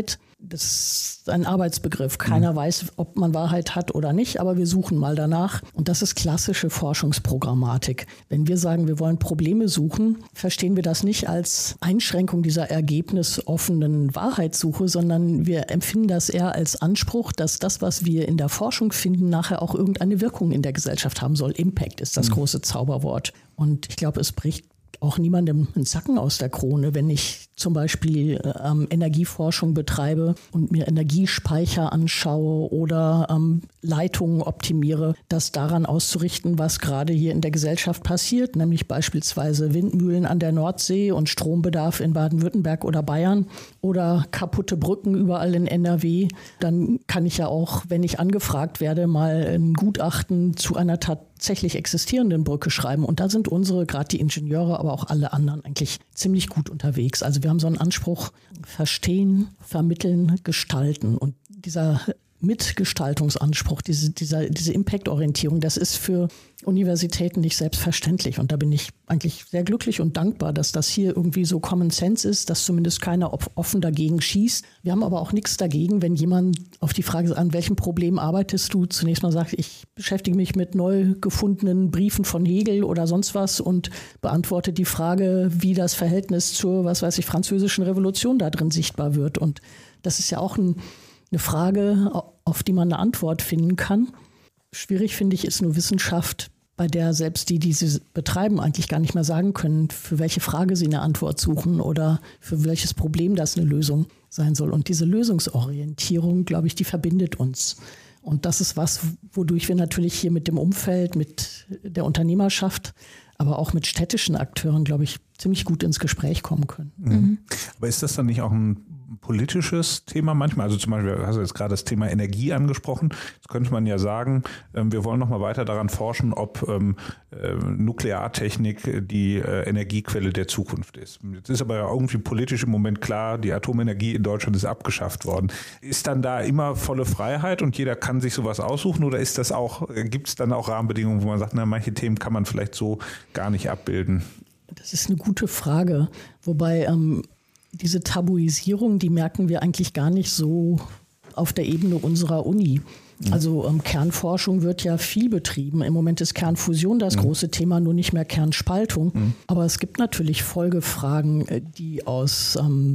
das ist ein Arbeitsbegriff. Keiner weiß, ob man Wahrheit hat oder nicht, aber wir suchen mal danach. Und das ist klassische Forschungsprogrammatik. Wenn wir sagen, wir wollen Probleme suchen, verstehen wir das nicht als Einschränkung dieser ergebnisoffenen Wahrheitssuche, sondern wir empfinden das eher als Anspruch, dass das, was wir in der Forschung finden, nachher auch irgendeine Wirkung in der Gesellschaft haben soll. Impact ist das große Zauberwort. Und ich glaube, es bricht auch niemandem einen Zacken aus der Krone, wenn ich zum Beispiel Energieforschung betreibe und mir Energiespeicher anschaue oder Leitungen optimiere, das daran auszurichten, was gerade hier in der Gesellschaft passiert, nämlich beispielsweise Windmühlen an der Nordsee und Strombedarf in Baden-Württemberg oder Bayern oder kaputte Brücken überall in NRW. Dann kann ich ja auch, wenn ich angefragt werde, mal ein Gutachten zu einer tatsächlich existierenden Brücke schreiben. Und da sind unsere, gerade die Ingenieure, aber auch alle anderen eigentlich ziemlich gut unterwegs. Also wir haben so einen Anspruch, verstehen, vermitteln, gestalten. Und dieser Mitgestaltungsanspruch, diese Impact-Orientierung, das ist für Universitäten nicht selbstverständlich. Und da bin ich eigentlich sehr glücklich und dankbar, dass das hier irgendwie so Common Sense ist, dass zumindest keiner offen dagegen schießt. Wir haben aber auch nichts dagegen, wenn jemand auf die Frage, an welchem Problem arbeitest du, zunächst mal sagt, ich beschäftige mich mit neu gefundenen Briefen von Hegel oder sonst was und beantworte die Frage, wie das Verhältnis zur, französischen Revolution da drin sichtbar wird. Und das ist ja auch eine Frage, auf die man eine Antwort finden kann. Schwierig, finde ich, ist nur Wissenschaft, bei der selbst die sie betreiben, eigentlich gar nicht mehr sagen können, für welche Frage sie eine Antwort suchen oder für welches Problem das eine Lösung sein soll. Und diese Lösungsorientierung, glaube ich, die verbindet uns. Und das ist was, wodurch wir natürlich hier mit dem Umfeld, mit der Unternehmerschaft, aber auch mit städtischen Akteuren, glaube ich, ziemlich gut ins Gespräch kommen können. Mhm. Aber ist das dann nicht auch ein politisches Thema manchmal? Also zum Beispiel, hast du jetzt gerade das Thema Energie angesprochen. Jetzt könnte man ja sagen, wir wollen noch mal weiter daran forschen, ob Nukleartechnik die Energiequelle der Zukunft ist. Jetzt ist aber ja irgendwie politisch im Moment klar, die Atomenergie in Deutschland ist abgeschafft worden. Ist dann da immer volle Freiheit und jeder kann sich sowas aussuchen oder ist das auch, gibt es dann auch Rahmenbedingungen, wo man sagt, na, manche Themen kann man vielleicht so gar nicht abbilden? Das ist eine gute Frage, wobei diese Tabuisierung, die merken wir eigentlich gar nicht so auf der Ebene unserer Uni. Also Kernforschung wird ja viel betrieben. Im Moment ist Kernfusion das große Thema, nur nicht mehr Kernspaltung. Aber es gibt natürlich Folgefragen, die aus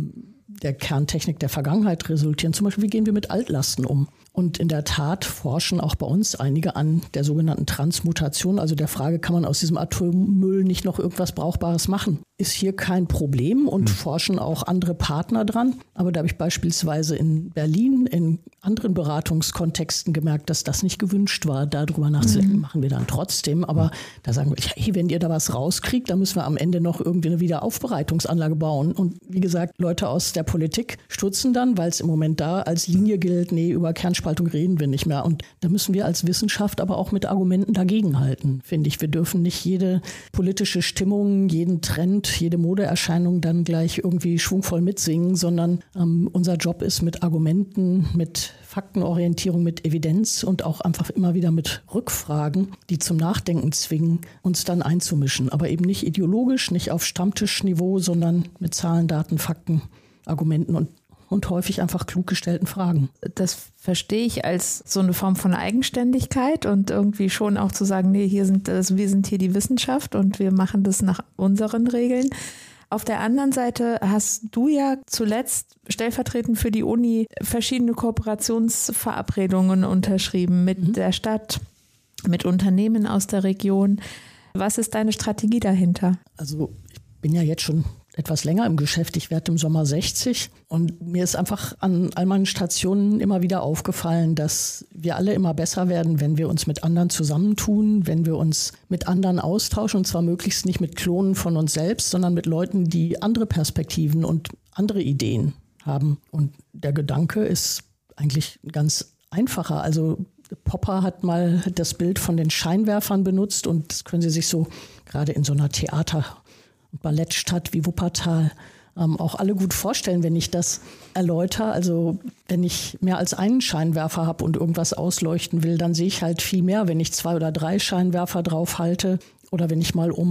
der Kerntechnik der Vergangenheit resultieren. Zum Beispiel, wie gehen wir mit Altlasten um? Und in der Tat forschen auch bei uns einige an der sogenannten Transmutation, also der Frage, kann man aus diesem Atommüll nicht noch irgendwas Brauchbares machen? Ist hier kein Problem und forschen auch andere Partner dran. Aber da habe ich beispielsweise in Berlin in anderen Beratungskontexten gemerkt, dass das nicht gewünscht war. Darüber nachzudenken, machen wir dann trotzdem. Aber da sagen wir, hey, wenn ihr da was rauskriegt, dann müssen wir am Ende noch irgendwie eine Wiederaufbereitungsanlage bauen. Und wie gesagt, Leute aus der Politik stutzen dann, weil es im Moment da als Linie gilt, nee, über Kernspaltung reden wir nicht mehr. Und da müssen wir als Wissenschaft aber auch mit Argumenten dagegenhalten, finde ich. Wir dürfen nicht jede politische Stimmung, jeden Trend, jede Modeerscheinung dann gleich irgendwie schwungvoll mitsingen, sondern unser Job ist mit Argumenten, mit Faktenorientierung, mit Evidenz und auch einfach immer wieder mit Rückfragen, die zum Nachdenken zwingen, uns dann einzumischen. Aber eben nicht ideologisch, nicht auf Stammtischniveau, sondern mit Zahlen, Daten, Fakten, Argumenten und häufig einfach klug gestellten Fragen. Das verstehe ich als so eine Form von Eigenständigkeit und irgendwie schon auch zu sagen, nee, wir sind hier die Wissenschaft und wir machen das nach unseren Regeln. Auf der anderen Seite hast du ja zuletzt stellvertretend für die Uni verschiedene Kooperationsverabredungen unterschrieben mit der Stadt, mit Unternehmen aus der Region. Was ist deine Strategie dahinter? Also ich bin ja jetzt schon etwas länger im Geschäft. Ich werde im Sommer 60 und mir ist einfach an all meinen Stationen immer wieder aufgefallen, dass wir alle immer besser werden, wenn wir uns mit anderen zusammentun, wenn wir uns mit anderen austauschen und zwar möglichst nicht mit Klonen von uns selbst, sondern mit Leuten, die andere Perspektiven und andere Ideen haben. Und der Gedanke ist eigentlich ganz einfacher. Also Popper hat mal das Bild von den Scheinwerfern benutzt und das können Sie sich so gerade in so einer Theater- und Ballettstadt wie Wuppertal auch alle gut vorstellen, wenn ich das erläutere. Also wenn ich mehr als einen Scheinwerfer habe und irgendwas ausleuchten will, dann sehe ich halt viel mehr, wenn ich 2 oder 3 Scheinwerfer drauf halte oder wenn ich mal um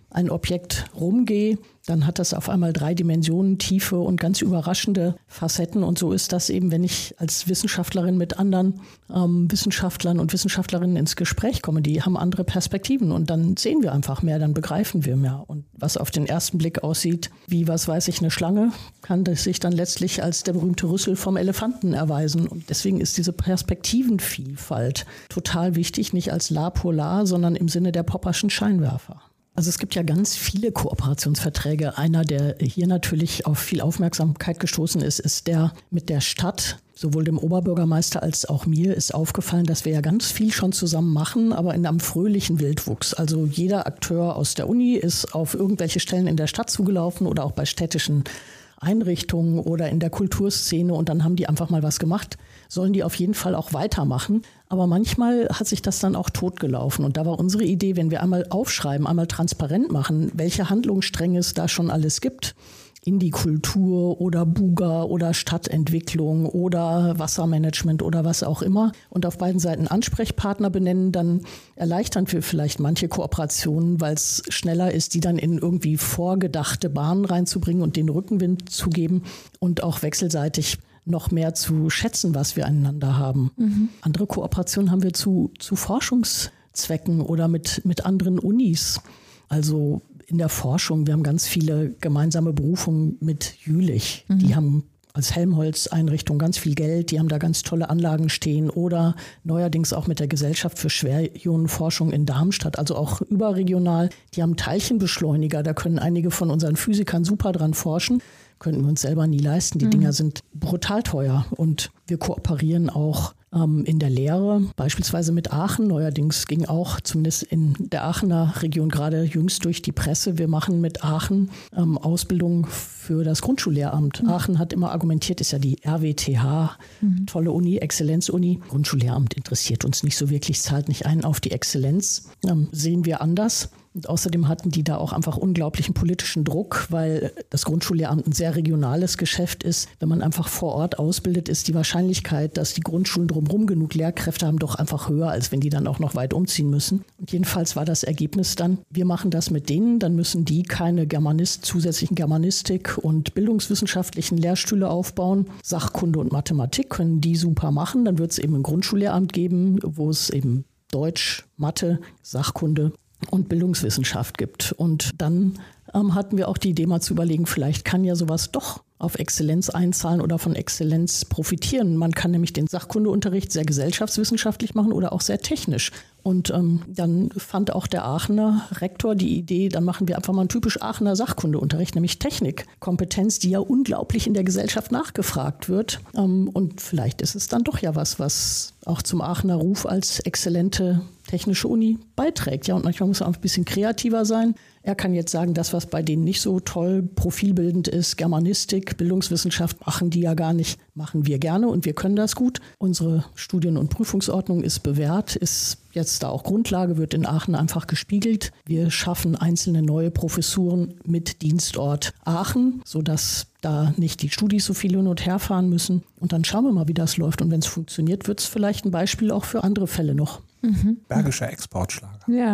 ein Objekt rumgehe, dann hat das auf einmal 3 Dimensionen, Tiefe und ganz überraschende Facetten. Und so ist das eben, wenn ich als Wissenschaftlerin mit anderen Wissenschaftlern und Wissenschaftlerinnen ins Gespräch komme. Die haben andere Perspektiven und dann sehen wir einfach mehr, dann begreifen wir mehr. Und was auf den ersten Blick aussieht wie, was weiß ich, eine Schlange, kann das sich dann letztlich als der berühmte Rüssel vom Elefanten erweisen. Und deswegen ist diese Perspektivenvielfalt total wichtig, nicht als la pour la, sondern im Sinne der Popperschen Scheinwerfer. Also es gibt ja ganz viele Kooperationsverträge. Einer, der hier natürlich auf viel Aufmerksamkeit gestoßen ist, ist der mit der Stadt. Sowohl dem Oberbürgermeister als auch mir ist aufgefallen, dass wir ja ganz viel schon zusammen machen, aber in einem fröhlichen Wildwuchs. Also jeder Akteur aus der Uni ist auf irgendwelche Stellen in der Stadt zugelaufen oder auch bei städtischen Einrichtungen oder in der Kulturszene und dann haben die einfach mal was gemacht. Sollen die auf jeden Fall auch weitermachen. Aber manchmal hat sich das dann auch totgelaufen. Und da war unsere Idee, wenn wir einmal aufschreiben, einmal transparent machen, welche Handlungsstränge es da schon alles gibt, in die Kultur oder Buga oder Stadtentwicklung oder Wassermanagement oder was auch immer und auf beiden Seiten Ansprechpartner benennen, dann erleichtern wir vielleicht manche Kooperationen, weil es schneller ist, die dann in irgendwie vorgedachte Bahnen reinzubringen und den Rückenwind zu geben und auch wechselseitig noch mehr zu schätzen, was wir einander haben. Andere Kooperationen haben wir zu Forschungszwecken oder mit anderen Unis. Also in der Forschung, wir haben ganz viele gemeinsame Berufungen mit Jülich. Die haben als Helmholtz-Einrichtung ganz viel Geld, die haben da ganz tolle Anlagen stehen oder neuerdings auch mit der Gesellschaft für Schwerionenforschung in Darmstadt, also auch überregional. Die haben Teilchenbeschleuniger, da können einige von unseren Physikern super dran forschen. Könnten wir uns selber nie leisten. Die Dinger sind brutal teuer und wir kooperieren auch in der Lehre, beispielsweise mit Aachen. Neuerdings ging auch zumindest in der Aachener Region gerade jüngst durch die Presse. Wir machen mit Aachen Ausbildung für das Grundschullehramt. Aachen hat immer argumentiert, ist ja die RWTH, tolle Uni, Exzellenzuni. Grundschullehramt interessiert uns nicht so wirklich, zahlt nicht ein auf die Exzellenz. Sehen wir anders. Und außerdem hatten die da auch einfach unglaublichen politischen Druck, weil das Grundschullehramt ein sehr regionales Geschäft ist. Wenn man einfach vor Ort ausbildet, ist die Wahrscheinlichkeit, dass die Grundschulen drumherum genug Lehrkräfte haben, doch einfach höher, als wenn die dann auch noch weit umziehen müssen. Und jedenfalls war das Ergebnis dann, wir machen das mit denen, dann müssen die keine zusätzlichen Germanistik und bildungswissenschaftlichen Lehrstühle aufbauen. Sachkunde und Mathematik können die super machen. Dann wird es eben ein Grundschullehramt geben, wo es eben Deutsch, Mathe, Sachkunde und Bildungswissenschaft gibt. Und dann hatten wir auch die Idee mal zu überlegen, vielleicht kann ja sowas doch auf Exzellenz einzahlen oder von Exzellenz profitieren. Man kann nämlich den Sachkundeunterricht sehr gesellschaftswissenschaftlich machen oder auch sehr technisch. Und dann fand auch der Aachener Rektor die Idee, dann machen wir einfach mal einen typisch Aachener Sachkundeunterricht, nämlich Technikkompetenz, die ja unglaublich in der Gesellschaft nachgefragt wird. Und vielleicht ist es dann doch ja was auch zum Aachener Ruf als exzellente technische Uni beiträgt. Ja, und manchmal muss man auch ein bisschen kreativer sein. Er kann jetzt sagen, das, was bei denen nicht so toll profilbildend ist, Germanistik, Bildungswissenschaft, machen die ja gar nicht, machen wir gerne und wir können das gut. Unsere Studien- und Prüfungsordnung ist bewährt, ist jetzt da auch Grundlage, wird in Aachen einfach gespiegelt. Wir schaffen einzelne neue Professuren mit Dienstort Aachen, sodass da nicht die Studis so viel hin und her fahren müssen. Und dann schauen wir mal, wie das läuft. Und wenn es funktioniert, wird es vielleicht ein Beispiel auch für andere Fälle noch. Bergischer Exportschlager.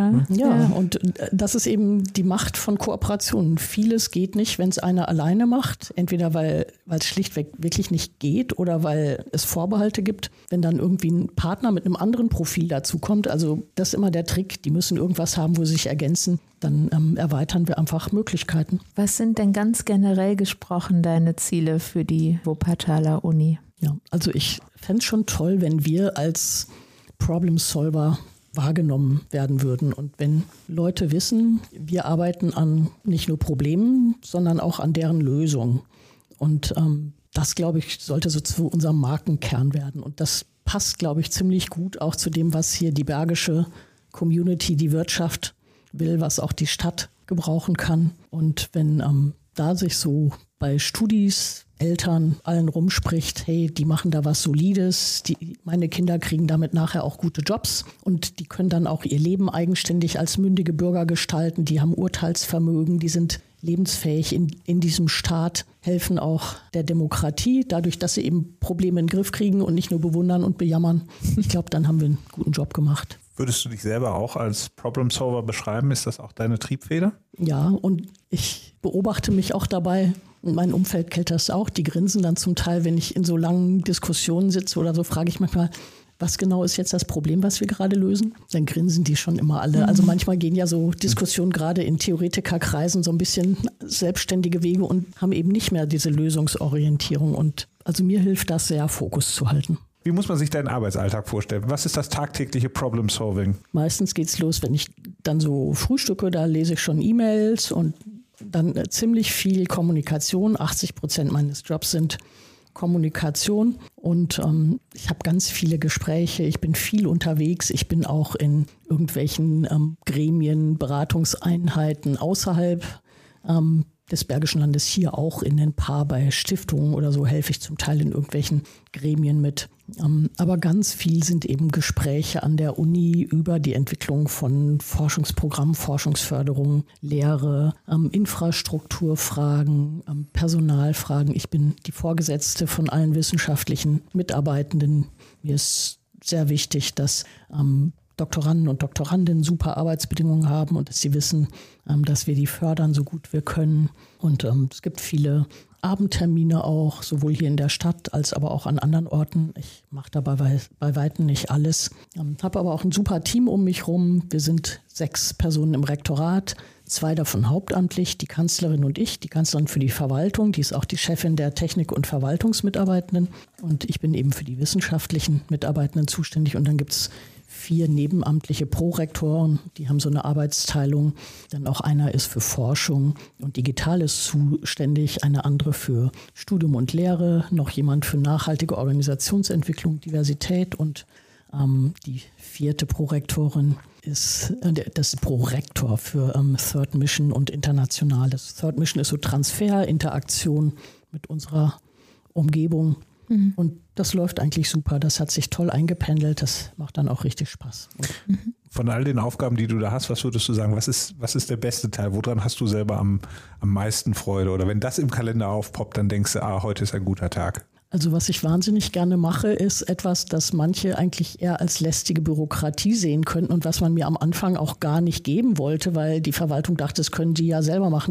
Ja, und das ist eben die Macht von Kooperationen. Vieles geht nicht, wenn es einer alleine macht. Entweder weil es schlichtweg wirklich nicht geht oder weil es Vorbehalte gibt. Wenn dann irgendwie ein Partner mit einem anderen Profil dazu kommt, also das ist immer der Trick, die müssen irgendwas haben, wo sie sich ergänzen, dann erweitern wir einfach Möglichkeiten. Was sind denn ganz generell gesprochen deine Ziele für die Wuppertaler Uni? Ja, also ich fände es schon toll, wenn wir als Problem Solver wahrgenommen werden würden. Und wenn Leute wissen, wir arbeiten an nicht nur Problemen, sondern auch an deren Lösung. Und das, glaube ich, sollte so zu unserem Markenkern werden. Und das passt, glaube ich, ziemlich gut auch zu dem, was hier die bergische Community, die Wirtschaft will, was auch die Stadt gebrauchen kann. Und wenn da sich so bei Studis, Eltern, allen rumspricht, hey, die machen da was Solides, meine Kinder kriegen damit nachher auch gute Jobs und die können dann auch ihr Leben eigenständig als mündige Bürger gestalten, die haben Urteilsvermögen, die sind lebensfähig in diesem Staat, helfen auch der Demokratie, dadurch, dass sie eben Probleme in den Griff kriegen und nicht nur bewundern und bejammern. Ich glaube, dann haben wir einen guten Job gemacht. Würdest du dich selber auch als Problem Solver beschreiben? Ist das auch deine Triebfeder? Ja, und ich beobachte mich auch dabei. Und mein Umfeld kennt das auch. Die grinsen dann zum Teil, wenn ich in so langen Diskussionen sitze oder so, frage ich manchmal, was genau ist jetzt das Problem, was wir gerade lösen? Dann grinsen die schon immer alle. Also manchmal gehen ja so Diskussionen gerade in Theoretikerkreisen so ein bisschen selbstständige Wege und haben eben nicht mehr diese Lösungsorientierung. Und also mir hilft das sehr, Fokus zu halten. Wie muss man sich deinen Arbeitsalltag vorstellen? Was ist das tagtägliche Problem Solving? Meistens geht's los, wenn ich dann so frühstücke, da lese ich schon E-Mails und dann ziemlich viel Kommunikation. 80% meines Jobs sind Kommunikation und ich habe ganz viele Gespräche, ich bin viel unterwegs, ich bin auch in irgendwelchen Gremien, Beratungseinheiten außerhalb des Bergischen Landes, hier auch in ein paar bei Stiftungen oder so helfe ich zum Teil in irgendwelchen Gremien mit. Aber ganz viel sind eben Gespräche an der Uni über die Entwicklung von Forschungsprogrammen, Forschungsförderung, Lehre, Infrastrukturfragen, Personalfragen. Ich bin die Vorgesetzte von allen wissenschaftlichen Mitarbeitenden. Mir ist sehr wichtig, dass Doktoranden und Doktorandinnen super Arbeitsbedingungen haben und dass sie wissen, dass wir die fördern, so gut wir können. Und es gibt viele Abendtermine auch, sowohl hier in der Stadt als aber auch an anderen Orten. Ich mache dabei bei Weitem nicht alles. Habe aber auch ein super Team um mich rum. Wir sind 6 Personen im Rektorat, 2 davon hauptamtlich, die Kanzlerin und ich. Die Kanzlerin für die Verwaltung, die ist auch die Chefin der Technik- und Verwaltungsmitarbeitenden. Und ich bin eben für die wissenschaftlichen Mitarbeitenden zuständig. Und dann gibt es 4 nebenamtliche Prorektoren, die haben so eine Arbeitsteilung. Dann auch einer ist für Forschung und digital ist zuständig, eine andere für Studium und Lehre, noch jemand für nachhaltige Organisationsentwicklung, Diversität und die 4. Prorektorin ist das Prorektor für Third Mission und Internationales. Third Mission ist so Transfer, Interaktion mit unserer Umgebung. Und das läuft eigentlich super. Das hat sich toll eingependelt. Das macht dann auch richtig Spaß. Von all den Aufgaben, die du da hast, was würdest du sagen, was ist der beste Teil? Woran hast du selber am meisten Freude? Oder wenn das im Kalender aufpoppt, dann denkst du, heute ist ein guter Tag. Also was ich wahnsinnig gerne mache, ist etwas, das manche eigentlich eher als lästige Bürokratie sehen könnten und was man mir am Anfang auch gar nicht geben wollte, weil die Verwaltung dachte, das können die ja selber machen.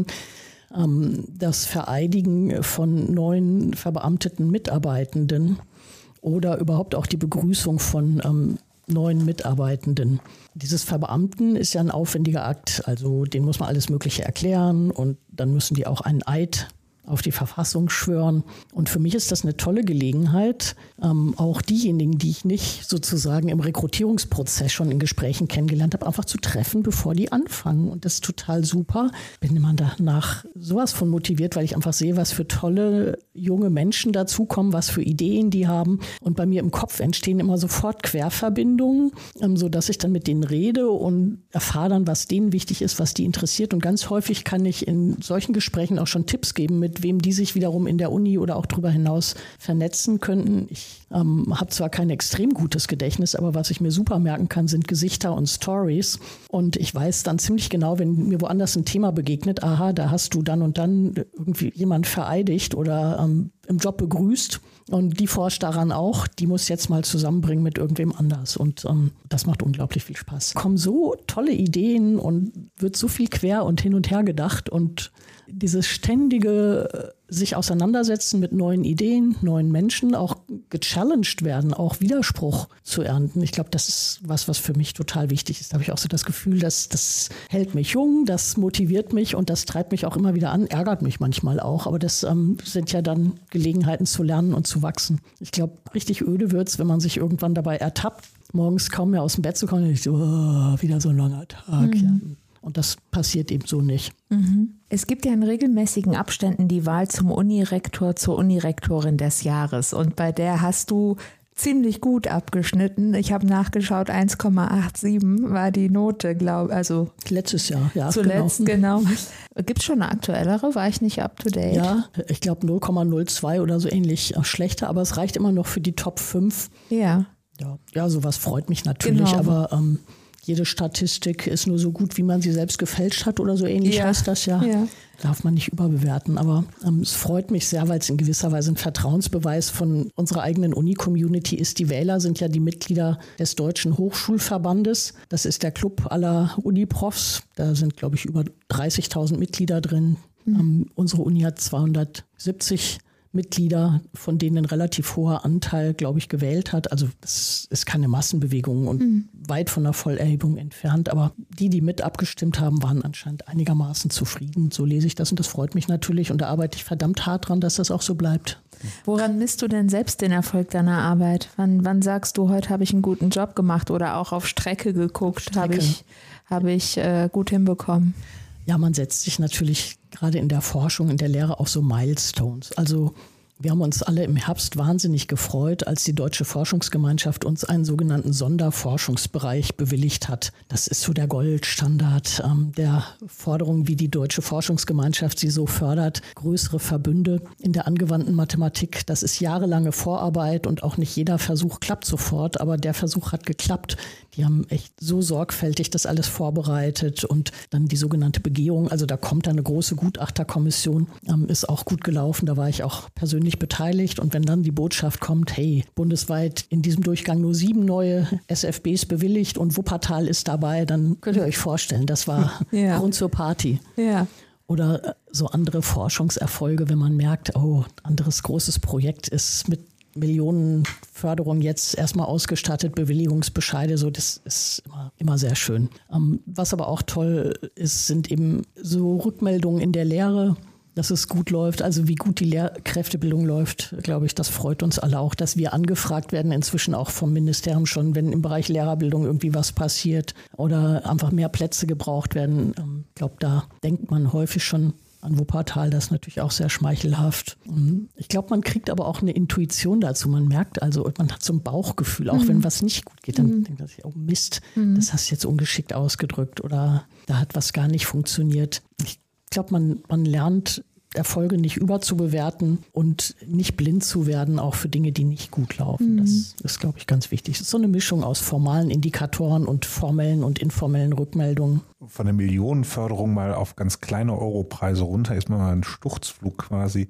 Das Vereidigen von neuen verbeamteten Mitarbeitenden oder überhaupt auch die Begrüßung von neuen Mitarbeitenden. Dieses Verbeamten ist ja ein aufwendiger Akt, also den muss man alles Mögliche erklären und dann müssen die auch einen Eid auf die Verfassung schwören. Und für mich ist das eine tolle Gelegenheit, auch diejenigen, die ich nicht sozusagen im Rekrutierungsprozess schon in Gesprächen kennengelernt habe, einfach zu treffen, bevor die anfangen. Und das ist total super. Bin immer danach sowas von motiviert, weil ich einfach sehe, was für tolle junge Menschen dazukommen, was für Ideen die haben. Und bei mir im Kopf entstehen immer sofort Querverbindungen, sodass ich dann mit denen rede und erfahre dann, was denen wichtig ist, was die interessiert. Und ganz häufig kann ich in solchen Gesprächen auch schon Tipps geben, mit wem die sich wiederum in der Uni oder auch darüber hinaus vernetzen könnten. Ich habe zwar kein extrem gutes Gedächtnis, aber was ich mir super merken kann, sind Gesichter und Stories. Und ich weiß dann ziemlich genau, wenn mir woanders ein Thema begegnet, aha, da hast du dann und dann irgendwie jemand vereidigt oder im Job begrüßt. Und die forscht daran auch, die muss jetzt mal zusammenbringen mit irgendwem anders. Und das macht unglaublich viel Spaß. Kommen so tolle Ideen und wird so viel quer und hin und her gedacht. Und dieses ständige sich auseinandersetzen mit neuen Ideen, neuen Menschen, auch gechallenged werden, auch Widerspruch zu ernten. Ich glaube, das ist was für mich total wichtig ist. Da habe ich auch so das Gefühl, dass das hält mich jung, das motiviert mich und das treibt mich auch immer wieder an, ärgert mich manchmal auch. Aber das sind ja dann Gelegenheiten zu lernen und zu wachsen. Ich glaube, richtig öde wird's, wenn man sich irgendwann dabei ertappt, morgens kaum mehr aus dem Bett zu kommen und ich so, wieder so ein langer Tag. Ja. Und das passiert eben so nicht. Es gibt ja in regelmäßigen Abständen die Wahl zum Unirektor, zur Unirektorin des Jahres. Und bei der hast du ziemlich gut abgeschnitten. Ich habe nachgeschaut, 1,87 war die Note, also letztes Jahr, ja. Zuletzt, genau. Gibt es schon eine aktuellere? War ich nicht up to date? Ja, ich glaube 0,02 oder so ähnlich schlechter, aber es reicht immer noch für die Top 5. Ja. Ja, sowas freut mich natürlich, aber jede Statistik ist nur so gut, wie man sie selbst gefälscht hat oder so ähnlich heißt das ja. Darf man nicht überbewerten. Aber es freut mich sehr, weil es in gewisser Weise ein Vertrauensbeweis von unserer eigenen Uni-Community ist. Die Wähler sind ja die Mitglieder des Deutschen Hochschulverbandes. Das ist der Club aller Uniprofs. Da sind, glaube ich, über 30.000 Mitglieder drin. Unsere Uni hat 270 Mitglieder, von denen ein relativ hoher Anteil, glaube ich, gewählt hat. Also das ist keine Massenbewegung und weit von der Vollerhebung entfernt. Aber die mit abgestimmt haben, waren anscheinend einigermaßen zufrieden. So lese ich das und das freut mich natürlich. Und da arbeite ich verdammt hart dran, dass das auch so bleibt. Woran misst du denn selbst den Erfolg deiner Arbeit? Wann sagst du, heute habe ich einen guten Job gemacht oder auch auf Strecke geguckt, habe ich gut hinbekommen? Ja, man setzt sich natürlich gerade in der Forschung, in der Lehre auch so Milestones. Also wir haben uns alle im Herbst wahnsinnig gefreut, als die Deutsche Forschungsgemeinschaft uns einen sogenannten Sonderforschungsbereich bewilligt hat. Das ist so der Goldstandard der Forderung, wie die Deutsche Forschungsgemeinschaft sie so fördert. Größere Verbünde in der angewandten Mathematik. Das ist jahrelange Vorarbeit und auch nicht jeder Versuch klappt sofort, aber der Versuch hat geklappt. Die haben echt so sorgfältig das alles vorbereitet und dann die sogenannte Begehung, also da kommt eine große Gutachterkommission, ist auch gut gelaufen, da war ich auch persönlich beteiligt und wenn dann die Botschaft kommt, hey, bundesweit in diesem Durchgang nur 7 neue SFBs bewilligt und Wuppertal ist dabei, dann könnt ihr euch vorstellen, das war Grund zur Party. Ja. Oder so andere Forschungserfolge, wenn man merkt, anderes großes Projekt ist mit Millionenförderung jetzt erstmal ausgestattet, Bewilligungsbescheide, so das ist immer sehr schön. Was aber auch toll ist, sind eben so Rückmeldungen in der Lehre, dass es gut läuft, also wie gut die Lehrkräftebildung läuft, glaube ich, das freut uns alle auch, dass wir angefragt werden, inzwischen auch vom Ministerium schon, wenn im Bereich Lehrerbildung irgendwie was passiert oder einfach mehr Plätze gebraucht werden. Ich glaube, da denkt man häufig schon an Wuppertal, das ist natürlich auch sehr schmeichelhaft. Ich glaube, man kriegt aber auch eine Intuition dazu. Man merkt also, man hat so ein Bauchgefühl, auch wenn was nicht gut geht, dann denkt man sich, oh Mist, das hast du jetzt ungeschickt ausgedrückt oder da hat was gar nicht funktioniert. Ich glaube, man lernt Erfolge nicht überzubewerten und nicht blind zu werden, auch für Dinge, die nicht gut laufen. Das ist, glaube ich, ganz wichtig. Es ist so eine Mischung aus formalen Indikatoren und formellen und informellen Rückmeldungen. Von der Millionenförderung mal auf ganz kleine Europreise runter ist mal ein Sturzflug quasi.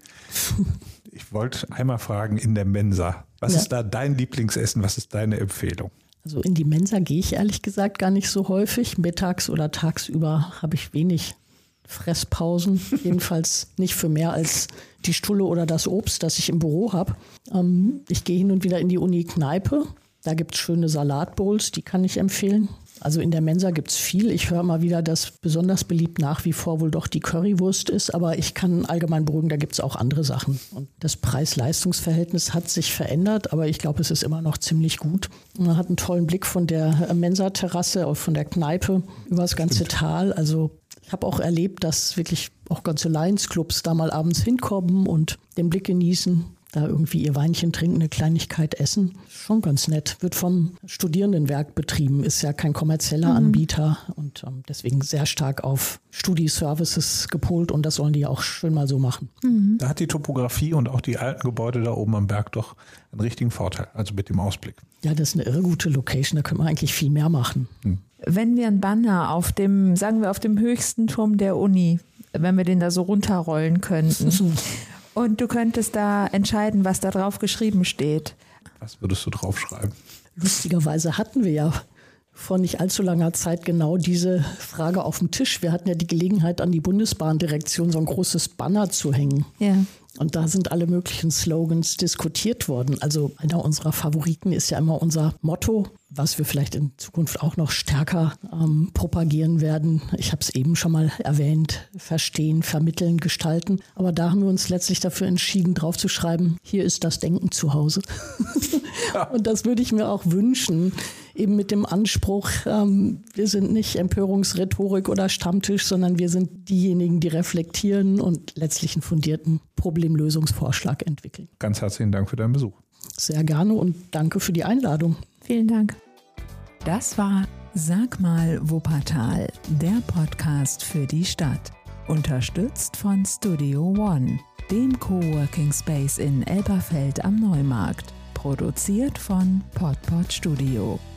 Ich wollte einmal fragen, in der Mensa, was ist da dein Lieblingsessen, was ist deine Empfehlung? Also in die Mensa gehe ich ehrlich gesagt gar nicht so häufig. Mittags oder tagsüber habe ich wenig Fresspausen, jedenfalls nicht für mehr als die Stulle oder das Obst, das ich im Büro habe. Ich gehe hin und wieder in die Uni-Kneipe. Da gibt es schöne Salatbowls, die kann ich empfehlen. Also in der Mensa gibt es viel. Ich höre mal wieder, dass besonders beliebt nach wie vor wohl doch die Currywurst ist. Aber ich kann allgemein beruhigen, da gibt es auch andere Sachen. Und das Preis-Leistungs-Verhältnis hat sich verändert, aber ich glaube, es ist immer noch ziemlich gut. Man hat einen tollen Blick von der Mensa-Terrasse, von der Kneipe über das ganze Tal. Also ich habe auch erlebt, dass wirklich auch ganze Lions-Clubs da mal abends hinkommen und den Blick genießen, da irgendwie ihr Weinchen trinken, eine Kleinigkeit essen. Schon ganz nett. Wird vom Studierendenwerk betrieben, ist ja kein kommerzieller Anbieter und deswegen sehr stark auf Studi-Services gepolt und das sollen die auch schön mal so machen. Da hat die Topografie und auch die alten Gebäude da oben am Berg doch einen richtigen Vorteil, also mit dem Ausblick. Ja, das ist eine irre gute Location, da können wir eigentlich viel mehr machen. Wenn wir ein Banner auf dem, sagen wir auf dem höchsten Turm der Uni, wenn wir den da so runterrollen könnten und du könntest da entscheiden, was da drauf geschrieben steht. Was würdest du draufschreiben? Lustigerweise hatten wir ja vor nicht allzu langer Zeit genau diese Frage auf dem Tisch. Wir hatten ja die Gelegenheit, an die Bundesbahndirektion so ein großes Banner zu hängen. Ja. Und da sind alle möglichen Slogans diskutiert worden. Also einer unserer Favoriten ist ja immer unser Motto, was wir vielleicht in Zukunft auch noch stärker propagieren werden. Ich habe es eben schon mal erwähnt, verstehen, vermitteln, gestalten. Aber da haben wir uns letztlich dafür entschieden, drauf zu schreiben, hier ist das Denken zu Hause. Und das würde ich mir auch wünschen, eben mit dem Anspruch, wir sind nicht Empörungsrhetorik oder Stammtisch, sondern wir sind diejenigen, die reflektieren und letztlich einen fundierten Problemlösungsvorschlag entwickeln. Ganz herzlichen Dank für deinen Besuch. Sehr gerne und danke für die Einladung. Vielen Dank. Das war Sag mal Wuppertal, der Podcast für die Stadt. Unterstützt von Studio One, dem Coworking Space in Elberfeld am Neumarkt. Produziert von Podpod Studio.